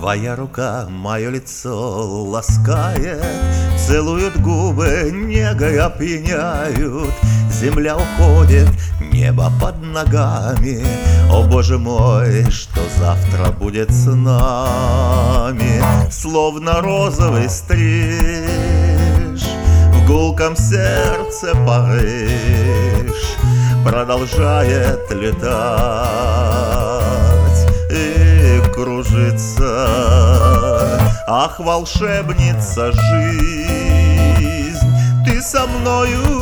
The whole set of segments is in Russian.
Твоя рука мое лицо ласкает, целует губы, негой опьяняют. Земля уходит, небо под ногами. О, Боже мой, что завтра будет с нами? Словно розовый стриж в гулком сердце Париж продолжает летать и кружиться. Ах, волшебница жизнь, ты со мною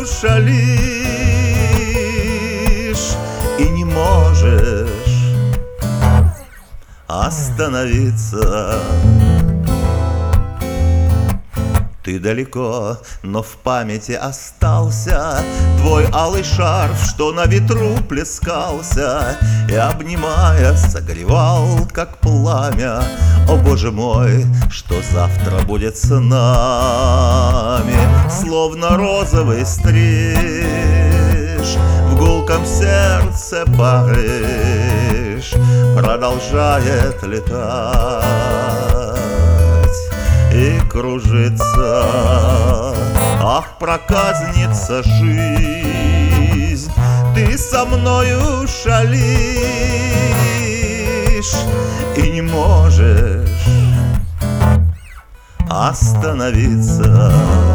шалишь и не можешь остановиться. Ты далеко, но в памяти остался твой алый шарф, что на ветру плескался и, обнимая, согревал, как пламя. О, Боже мой, что завтра будет с нами? Словно розовый стриж в гулком сердце Париж продолжает летать и кружится. Ах, проказница жизнь, ты со мною шалишь и не можешь остановиться.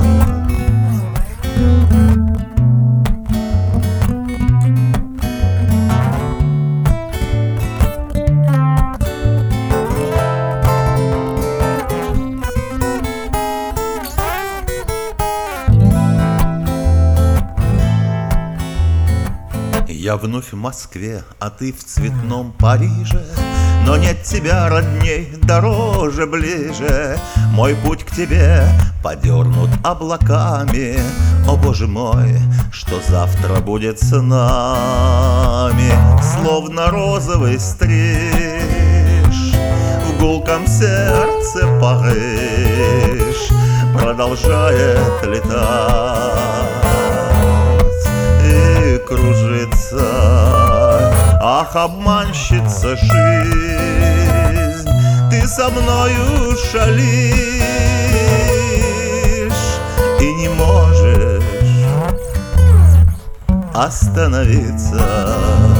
Я вновь в Москве, а ты в цветном Париже, но нет тебя, родней, дороже, ближе. Мой путь к тебе подернут облаками. О, Боже мой, что завтра будет с нами? Словно розовый стриж в гулком сердце Париж продолжает летать и кружится. Ах, обманщица жизнь, ты со мною шалишь и не можешь остановиться.